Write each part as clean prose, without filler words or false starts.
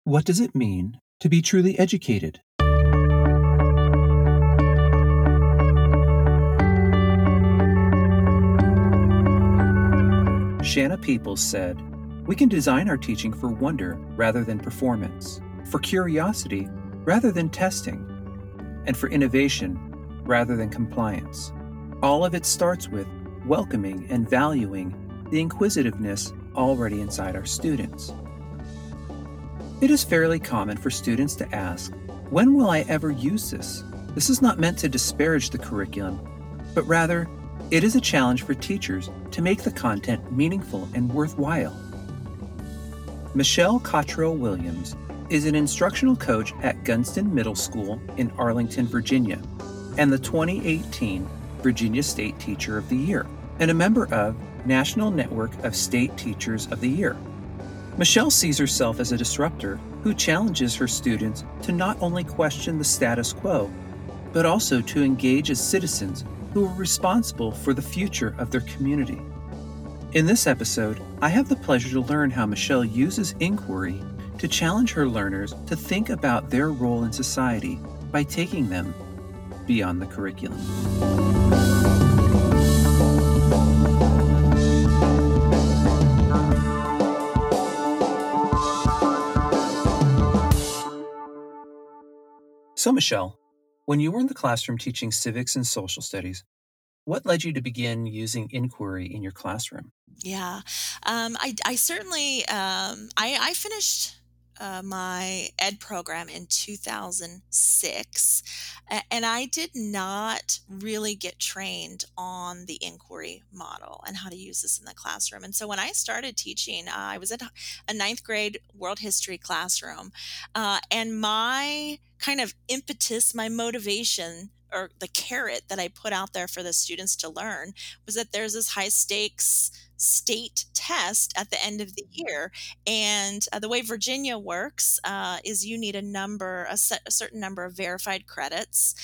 What does it mean to be truly educated? Shanna Peoples said, "We can design our teaching for wonder rather than performance, for curiosity rather than testing, and for innovation rather than compliance. All of it starts with welcoming and valuing the inquisitiveness already inside our students." It is fairly common for students to ask, "When will I ever use this?" This is not meant to disparage the curriculum, but rather, it is a challenge for teachers to make the content meaningful and worthwhile. Michelle Cottrell Williams is an instructional coach at Gunston Middle School in Arlington, Virginia, and the 2018 Virginia State Teacher of the Year, and a member of National Network of State Teachers of the Year. Michelle sees herself as a disruptor who challenges her students to not only question the status quo, but also to engage as citizens who are responsible for the future of their community. In this episode, I have the pleasure to learn how Michelle uses inquiry to challenge her learners to think about their role in society by taking them beyond the curriculum. So, Michelle, when you were in the classroom teaching civics and social studies, what led you to begin using inquiry in your classroom? Yeah, I certainly I finished my ed program in 2006, and I did not really get trained on the inquiry model and how to use this in the classroom. And so when I started teaching, I was at a ninth grade world history classroom, and my kind of impetus, my motivation, or the carrot that I put out there for the students to learn was that there's this high stakes state test at the end of the year. And the way Virginia works is you need a certain number of verified credits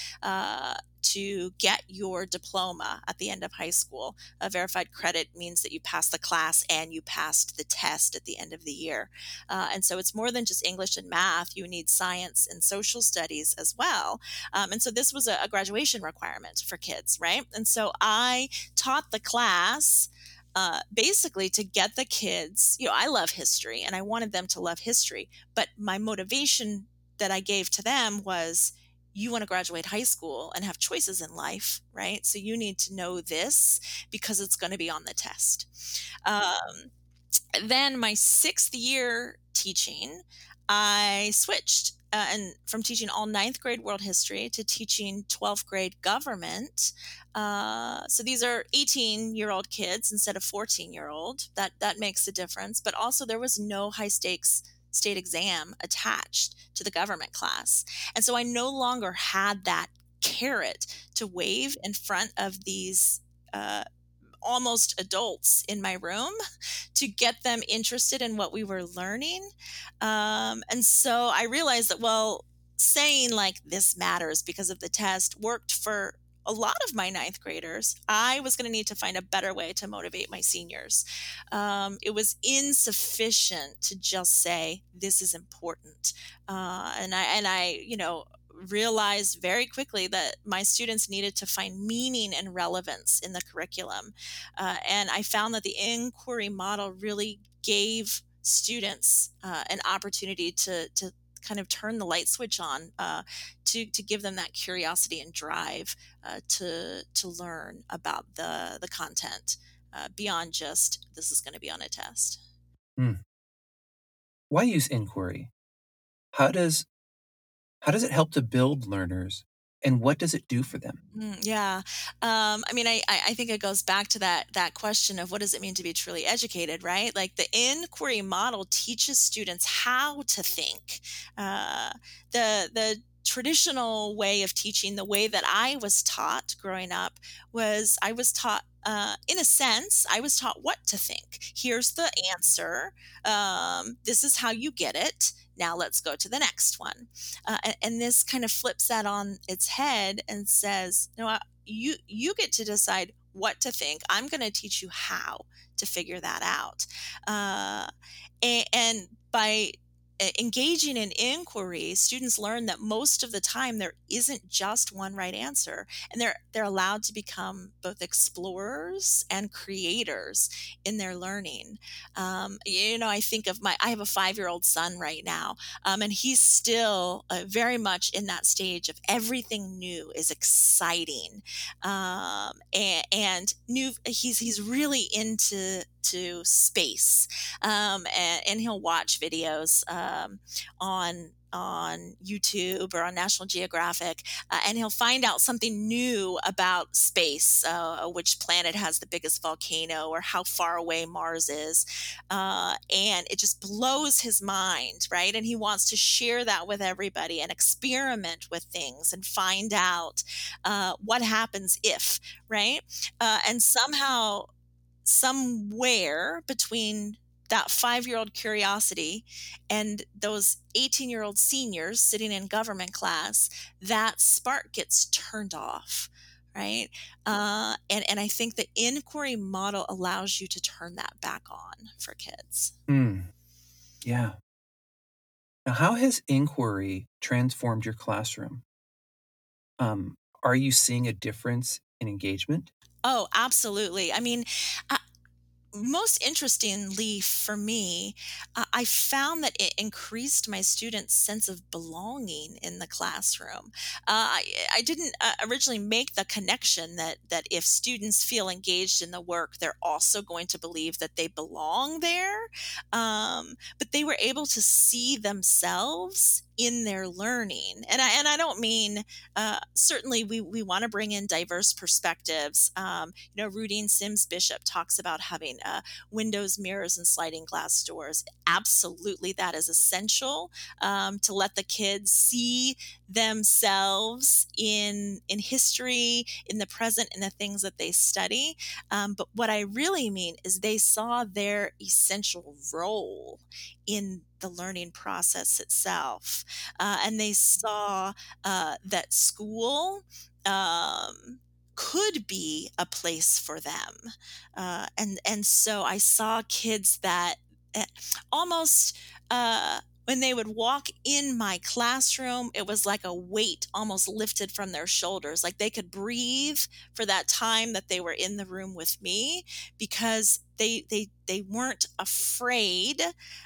to get your diploma at the end of high school. A verified credit means that you passed the class and you passed the test at the end of the year. And so it's more than just English and math. You need science and social studies as well. And so this was a graduation requirement for kids, right? And so I taught the class basically to get the kids, I love history and I wanted them to love history, but my motivation that I gave to them was, you want to graduate high school and have choices in life, right? So you need to know this because it's going to be on the test. Um, then my sixth year teaching, I switched and from teaching all ninth grade world history to teaching 12th grade government. So these are 18-year-old kids instead of 14-year-old. That makes a difference. But also there was no high stakes state exam attached to the government class. And so I no longer had that carrot to wave in front of these almost adults in my room to get them interested in what we were learning. And so I realized that, well, saying like this matters because of the test worked for a lot of my ninth graders. I was going to need to find a better way to motivate my seniors. It was insufficient to just say this is important, and I realized very quickly that my students needed to find meaning and relevance in the curriculum. And I found that the inquiry model really gave students an opportunity to kind of turn the light switch on, to give them that curiosity and drive to learn about the content beyond just this is going to be on a test. Hmm. Why use inquiry? How does how does it help to build learners, and what does it do for them? Yeah. I mean, I think it goes back to that question of what does it mean to be truly educated, right? Like the inquiry model teaches students how to think. Uh, the traditional way of teaching, the way that I was taught growing up, was I was taught. In a sense, I was taught what to think. Here's the answer. This is how you get it. Now let's go to the next one. And this kind of flips that on its head and says, no, you get to decide what to think. I'm going to teach you how to figure that out. And by engaging in inquiry, students learn that most of the time there isn't just one right answer, and they're allowed to become both explorers and creators in their learning. I think of I have a 5-year-old son right now, and he's still very much in that stage of everything new is exciting, and new. He's really into space, and he'll watch videos on YouTube or on National Geographic, and he'll find out something new about space, which planet has the biggest volcano, or how far away Mars is, and it just blows his mind, right? And he wants to share that with everybody and experiment with things and find out what happens if, right? And somehow, somewhere between that 5-year-old curiosity and those 18-year-old seniors sitting in government class, that spark gets turned off, right? And I think the inquiry model allows you to turn that back on for kids. Mm, yeah. Now, how has inquiry transformed your classroom? Are you seeing a difference in engagement? Oh, absolutely. I mean, uh, most interestingly for me, I found that it increased my students' sense of belonging in the classroom. I didn't originally make the connection that if students feel engaged in the work, they're also going to believe that they belong there. But they were able to see themselves in their learning, and I don't mean certainly we want to bring in diverse perspectives. Rudine Sims Bishop talks about having windows, mirrors, and sliding glass doors. Absolutely, that is essential, to let the kids see themselves in history, in the present, in the things that they study. But what I really mean is they saw their essential role in the learning process itself, and they saw that school could be a place for them, and so I saw kids that eh, almost. When they would walk in my classroom, it was like a weight almost lifted from their shoulders. Like they could breathe for that time that they were in the room with me, because they weren't afraid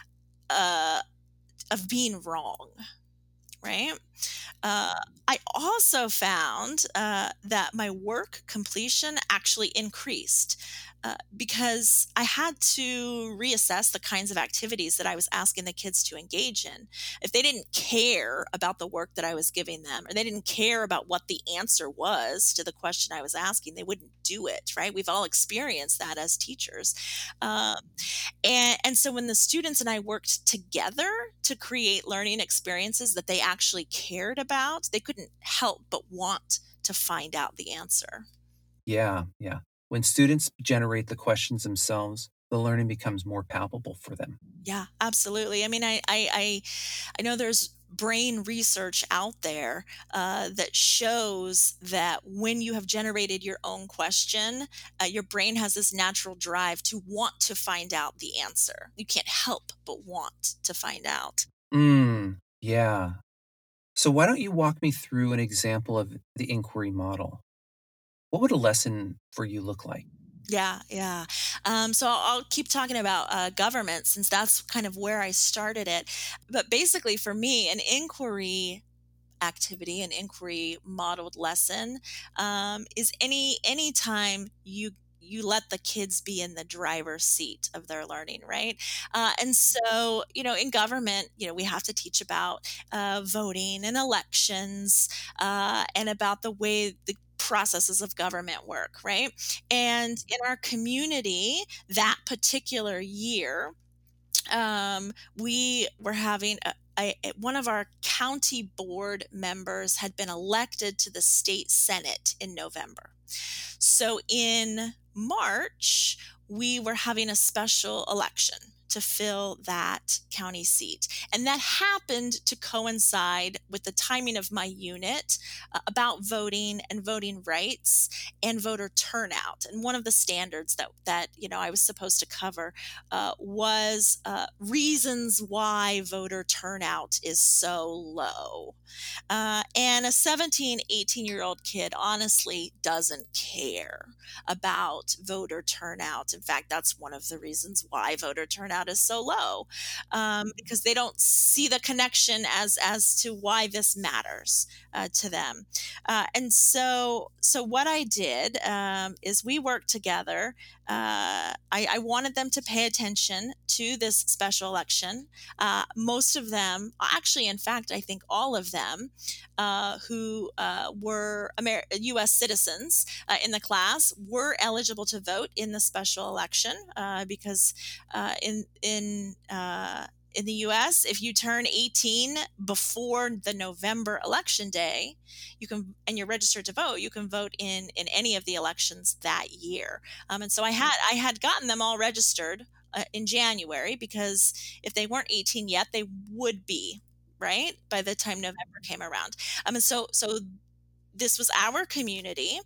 uh, of being wrong, right? Uh, I also found that my work completion actually increased, because I had to reassess the kinds of activities that I was asking the kids to engage in. If they didn't care about the work that I was giving them, or they didn't care about what the answer was to the question I was asking, they wouldn't do it, right? We've all experienced that as teachers. Um, and so when the students and I worked together to create learning experiences that they actually cared about, they couldn't help but want to find out the answer. Yeah, yeah. When students generate the questions themselves, the learning becomes more palpable for them. Yeah, absolutely. I mean, I know there's brain research out there that shows that when you have generated your own question, your brain has this natural drive to want to find out the answer. You can't help but want to find out. Yeah. So why don't you walk me through an example of the inquiry model? What would a lesson for you look like? Yeah, yeah. So I'll keep talking about government, since that's kind of where I started it. But basically, for me, an inquiry activity, an inquiry modeled lesson, is any time you let the kids be in the driver's seat of their learning, right? And so, in government, we have to teach about voting and elections, and about the way the processes of government work, right? And in our community that particular year, we were having one of our county board members had been elected to the state senate in November. So in March, we were having a special election. to fill that county seat. And that happened to coincide with the timing of my unit about voting and voting rights and voter turnout. And one of the standards that I was supposed to cover was reasons why voter turnout is so low. And a 17, 18-year-old kid honestly doesn't care about voter turnout. In fact, that's one of the reasons why voter turnout is so low, because they don't see the connection as to why this matters to them. And so what I did is we worked together. I wanted them to pay attention to this special election. Most of them, actually, in fact, I think all of them, who were U.S. citizens in the class were eligible to vote in the special election because in the U.S., if you turn 18 before the November election day, and you're registered to vote, you can vote in any of the elections that year. And so I had gotten them all registered in January, because if they weren't 18 yet, they would be, right, by the time November came around. And so this was our community.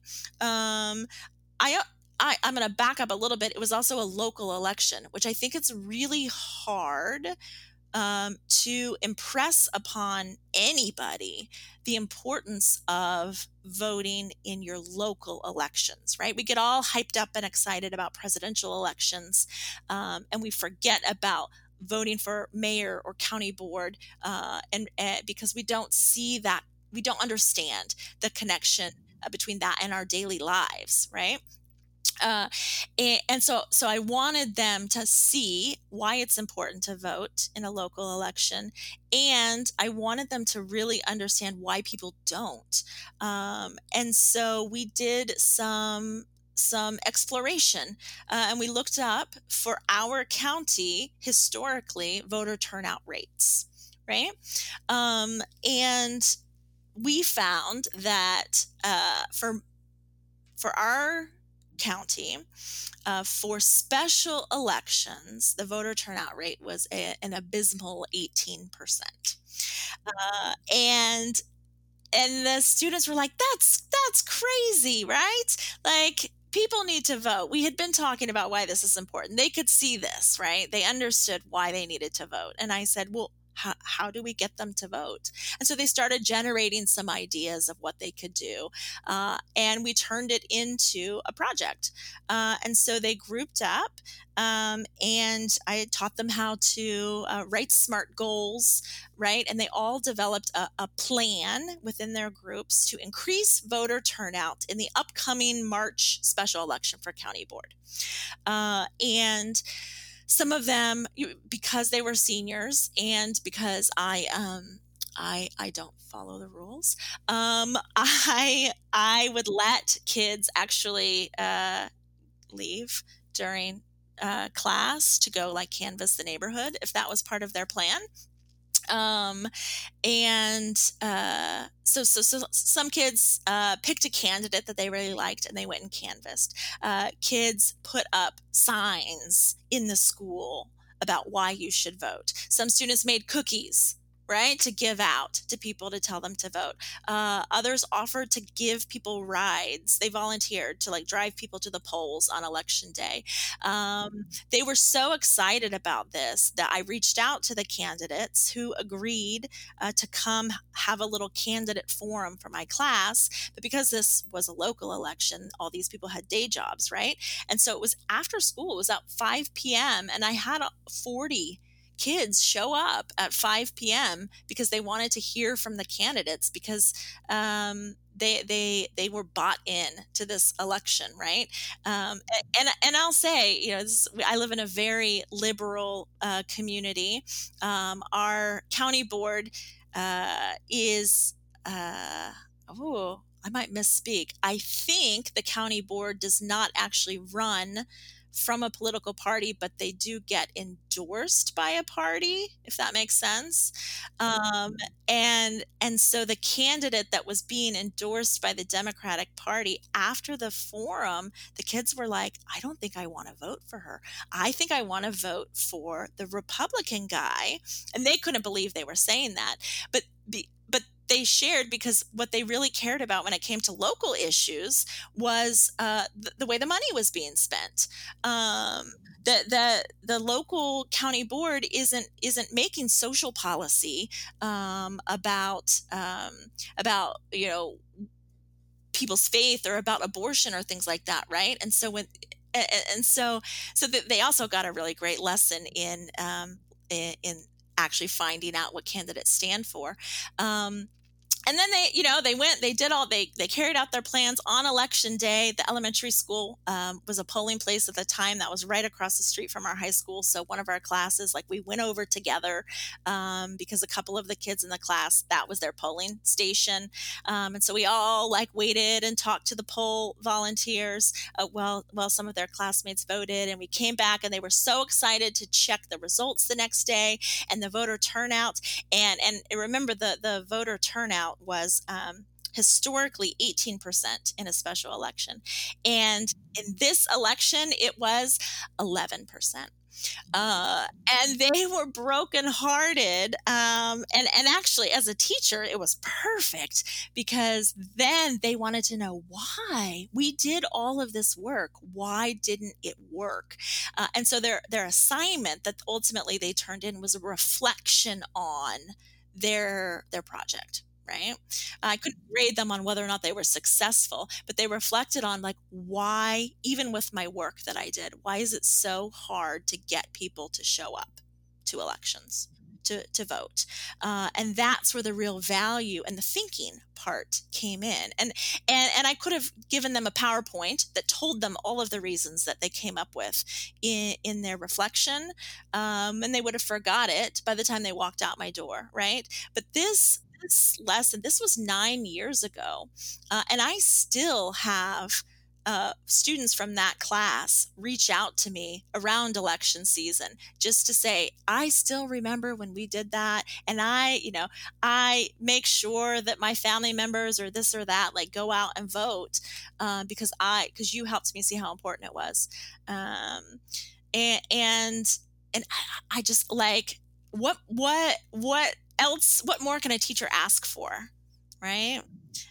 I I'm going to back up a little bit. It was also a local election, which I think it's really hard to impress upon anybody the importance of voting in your local elections, right? We get all hyped up and excited about presidential elections, and we forget about voting for mayor or county board, and because we don't see that, we don't understand the connection between that and our daily lives, right? Uh, and so I wanted them to see why it's important to vote in a local election, and I wanted them to really understand why people don't. And so we did some exploration, and we looked up for our county historically voter turnout rates, right? And we found that for our county, for special elections, the voter turnout rate was an abysmal 18%. And the students were like, that's crazy, right? Like, people need to vote. We had been talking about why this is important. They could see this, right? They understood why they needed to vote. And I said, well, how do we get them to vote? And so they started generating some ideas of what they could do. And we turned it into a project. And so they grouped up, and I taught them how to write SMART goals, right? And they all developed a plan within their groups to increase voter turnout in the upcoming March special election for county board. And some of them, because they were seniors and because I don't follow the rules, I would let kids actually leave during class to go like canvass the neighborhood if that was part of their plan. So some kids picked a candidate that they really liked, and they went and canvassed. Kids put up signs in the school about why you should vote. Some students made cookies, right, to give out to people to tell them to vote. Others offered to give people rides. They volunteered to like drive people to the polls on election day. They were so excited about this that I reached out to the candidates, who agreed to come have a little candidate forum for my class. But because this was a local election, all these people had day jobs, right? And so it was after school. It was at 5 p.m. and I had 40 kids show up at 5 p.m. because they wanted to hear from the candidates, because they were bought in to this election, right? And I'll say, I live in a very liberal community. Our county board is I might misspeak. I think the county board does not actually run from a political party, but they do get endorsed by a party, if that makes sense. And so the candidate that was being endorsed by the Democratic Party, after the forum, the kids were like, I don't think I want to vote for her. I think I want to vote for the Republican guy. And they couldn't believe they were saying that. But they shared, because what they really cared about when it came to local issues was the way the money was being spent. The local county board isn't making social policy about people's faith or about abortion or things like that, right? And so they also got a really great lesson in actually finding out what candidates stand for. And then they carried out their plans on election day. The elementary school was a polling place at the time that was right across the street from our high school. So one of our classes, like, we went over together because a couple of the kids in the class, that was their polling station. And so we all like waited and talked to the poll volunteers while some of their classmates voted. And we came back and they were so excited to check the results the next day and the voter turnout. And remember, the voter turnout was historically 18% in a special election. And in this election, it was 11%. And they were brokenhearted. And actually, as a teacher, it was perfect, because then they wanted to know why we did all of this work. Why didn't it work? And so their assignment that ultimately they turned in was a reflection on their project. Right. I couldn't grade them on whether or not they were successful, but they reflected on, like, why, even with my work that I did, why is it so hard to get people to show up to elections, to vote? And that's where the real value and the thinking part came in. And I could have given them a PowerPoint that told them all of the reasons that they came up with in their reflection, and they would have forgot it by the time they walked out my door, right? But this lesson, this was 9 years ago, and I still have students from that class reach out to me around election season just to say, I still remember when we did that, and I make sure that my family members or this or that, like, go out and vote because you helped me see how important it was. And I just, like, what else, what more can a teacher ask for, right?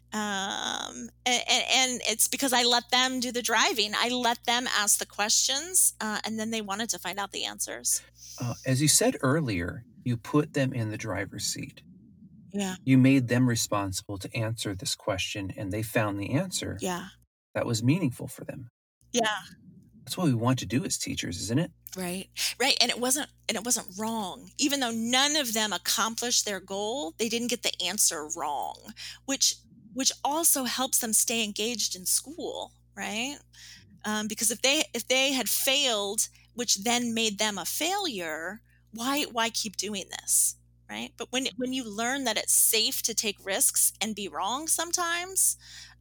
And it's because I let them do the driving. I let them ask the questions, and then they wanted to find out the answers. As you said earlier, you put them in the driver's seat. Yeah. You made them responsible to answer this question, and they found the answer Yeah. that was meaningful for them. Yeah. That's what we want to do as teachers, isn't it? Right. Right. And it wasn't wrong. Even though none of them accomplished their goal, they didn't get the answer wrong, which also helps them stay engaged in school, right? Because if they had failed, which then made them a failure, why keep doing this, right? But when you learn that it's safe to take risks and be wrong sometimes,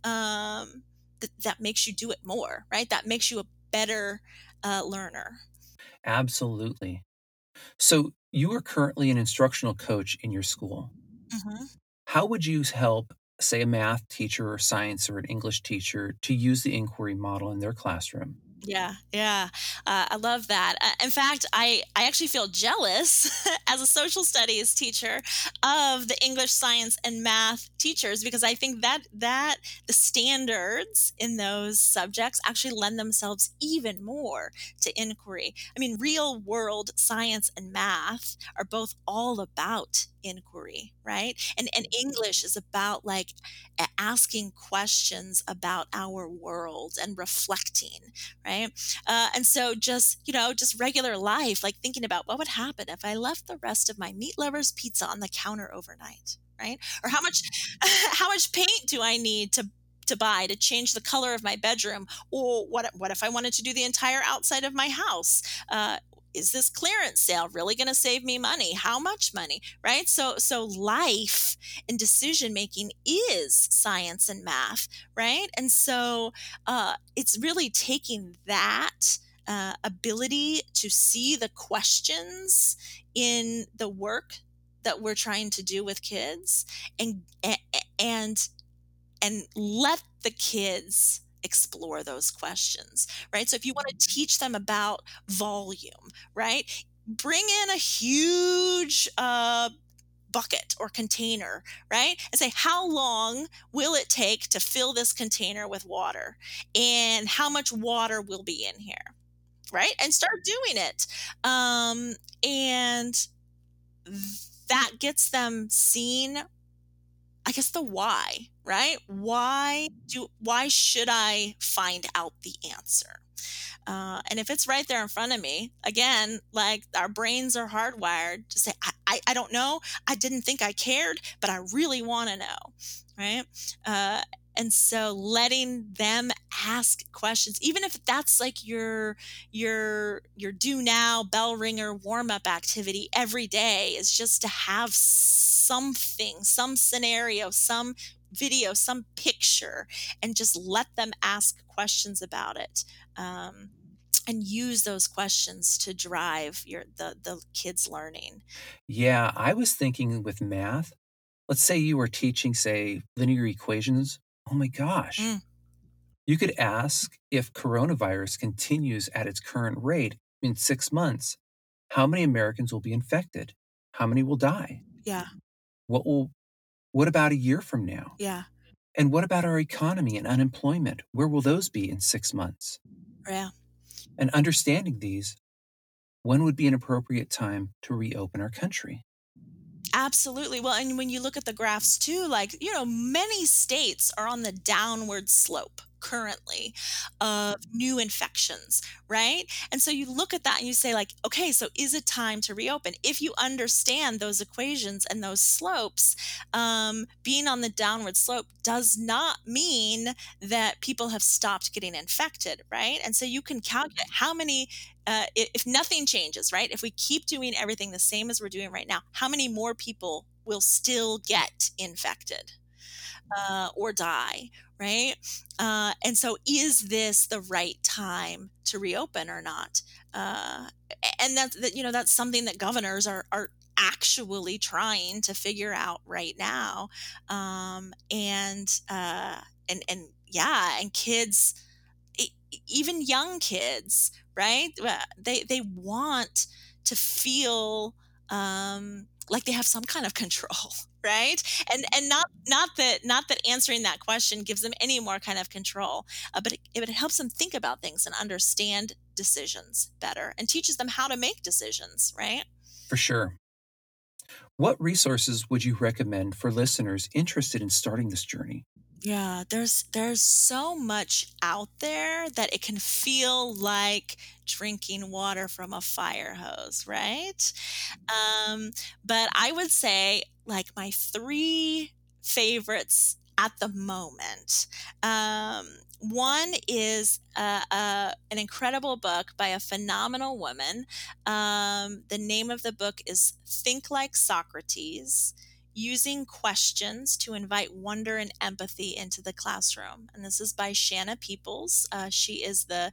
that makes you do it more, right? That makes you a better learner. Absolutely. So you are currently an instructional coach in your school. Hmm. How would you help, say, a math teacher or science or an English teacher to use the inquiry model in their classroom? Yeah, yeah. I love that. In fact, I actually feel jealous as a social studies teacher of the English, science, and math teachers, because I think that the standards in those subjects actually lend themselves even more to inquiry. I mean, real world science and math are both all about inquiry, right? And English is about, like, asking questions about our world and reflecting, right? And so just regular life, like thinking about what would happen if I left the rest of my meat lovers pizza on the counter overnight, right? Or how much how much paint do I need to buy to change the color of my bedroom? Or what if I wanted to do the entire outside of my house? Is this clearance sale really going to save me money? How much money, right? So life and decision making is science and math, right? And so it's really taking that ability to see the questions in the work that we're trying to do with kids, and and and let the kids explore those questions, right? So if you want to teach them about volume, right? Bring in a huge bucket or container, right? And say, how long will it take to fill this container with water? And how much water will be in here, right? And start doing it. And that gets them seeing, I guess, the why, right? Why should I find out the answer? And if it's right there in front of me, again, like, our brains are hardwired to say, I don't know. I didn't think I cared, but I really want to know, right? Uh, and so letting them ask questions, even if that's like your do now bell ringer warm up activity every day, is just to have something, some scenario, some video, some picture, and just let them ask questions about it. Um, and use those questions to drive the kids learning. Yeah, I was thinking with math, let's say you were teaching, say, linear equations. Oh my gosh. Mm, You could ask, if coronavirus continues at its current rate in 6 months, how many Americans will be infected? How many will die? yeah, What will what about a year from now? yeah, And what about our economy and unemployment? Where will those be in 6 months? yeah. And understanding these, when would be an appropriate time to reopen our country? Absolutely. Well, and when you look at the graphs too, like, many states are on the downward slope currently of new infections, right? And so you look at that and you say, like, okay, so is it time to reopen? If you understand those equations and those slopes, being on the downward slope does not mean that people have stopped getting infected, right? And so you can calculate how many, if nothing changes, right? If we keep doing everything the same as we're doing right now, how many more people will still get infected or die, right? And so, is this the right time to reopen or not? Uh, and that's something that governors are actually trying to figure out right now. And yeah, and kids, even young kids, right? They want to feel like they have some kind of control, right? And not that answering that question gives them any more kind of control, but it helps them think about things and understand decisions better, and teaches them how to make decisions, right? For sure. What resources would you recommend for listeners interested in starting this journey? Yeah, there's so much out there that it can feel like drinking water from a fire hose, right? Um, but I would say, like, my three favorites at the moment. One is an incredible book by a phenomenal woman. The name of the book is Think Like Socrates: Using Questions to Invite Wonder and Empathy into the Classroom. And this is by Shanna Peoples. She is the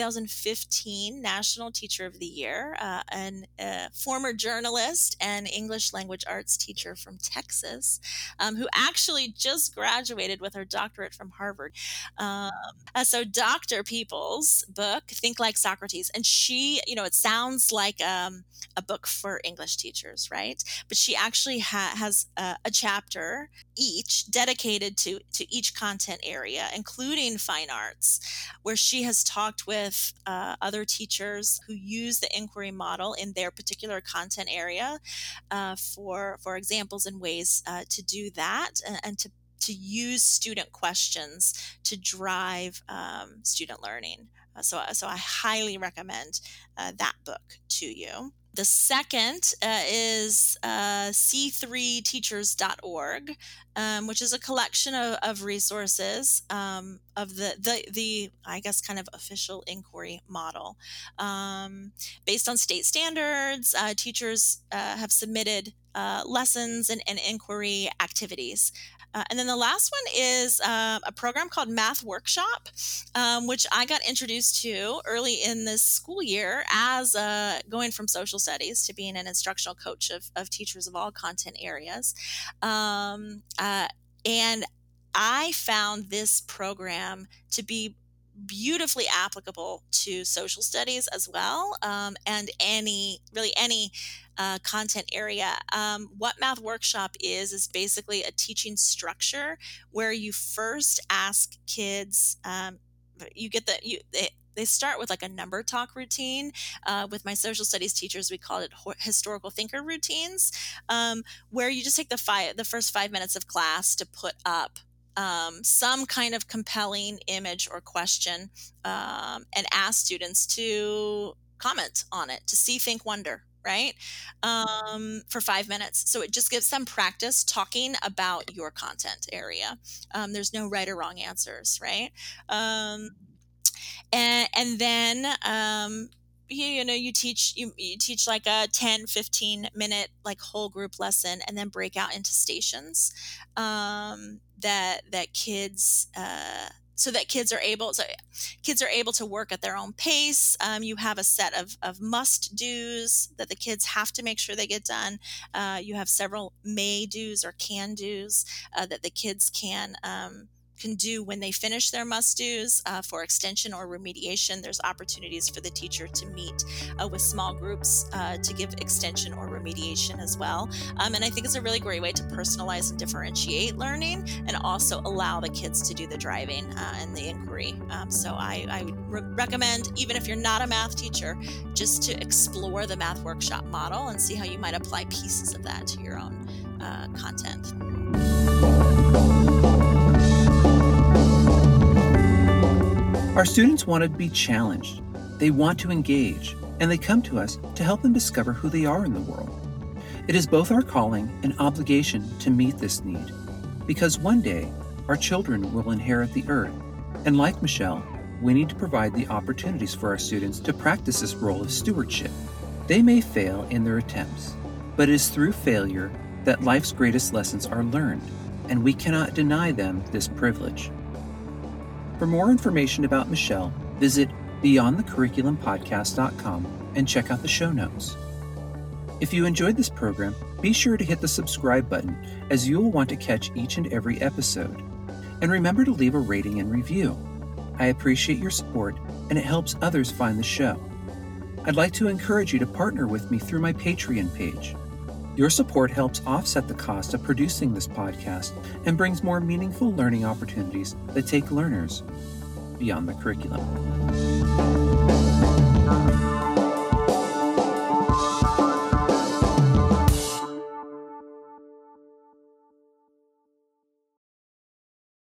2015 National Teacher of the Year, and a former journalist and English language arts teacher from Texas, who actually just graduated with her doctorate from Harvard. Um, so Dr. Peoples' book, Think Like Socrates, and she, it sounds like a book for English teachers, right? But she actually has a chapter each dedicated to each content area, including fine arts, where she has talked with other teachers who use the inquiry model in their particular content area, for examples and ways to do that, and to use student questions to drive student learning. So I highly recommend that book to you. The second is c3teachers.org, which is a collection of resources of the I guess, kind of official inquiry model. Based on state standards, teachers have submitted lessons and inquiry activities. And then the last one is a program called Math Workshop, which I got introduced to early in this school year as going from social studies to being an instructional coach of teachers of all content areas. And I found this program to be beautifully applicable to social studies as well, and any content area. What Math Workshop is basically a teaching structure where you first ask kids. You get they start with like a number talk routine. With my social studies teachers, we called it historical thinker routines, where you just take the first 5 minutes of class to put up some kind of compelling image or question, and ask students to comment on it, to see, think, wonder, right? For 5 minutes. So it just gives them practice talking about your content area. There's no right or wrong answers, right? And then you teach like a 10-15 minute like whole group lesson, and then break out into stations that kids so that kids are able to work at their own pace. You have a set of must do's that the kids have to make sure they get done. You have several may do's or can do's that the kids can do when they finish their must-dos. For extension or remediation, there's opportunities for the teacher to meet with small groups to give extension or remediation as well. And I think it's a really great way to personalize and differentiate learning, and also allow the kids to do the driving and the inquiry. So I would recommend, even if you're not a math teacher, just to explore the Math Workshop model and see how you might apply pieces of that to your own content. Our students want to be challenged, they want to engage, and they come to us to help them discover who they are in the world. It is both our calling and obligation to meet this need, because one day our children will inherit the earth, and like Michelle, we need to provide the opportunities for our students to practice this role of stewardship. They may fail in their attempts, but it is through failure that life's greatest lessons are learned, and we cannot deny them this privilege. For more information about Michelle, visit beyondthecurriculumpodcast.com and check out the show notes. If you enjoyed this program, be sure to hit the subscribe button, as you will want to catch each and every episode. And remember to leave a rating and review. I appreciate your support, and it helps others find the show. I'd like to encourage you to partner with me through my Patreon page. Your support helps offset the cost of producing this podcast and brings more meaningful learning opportunities that take learners beyond the curriculum.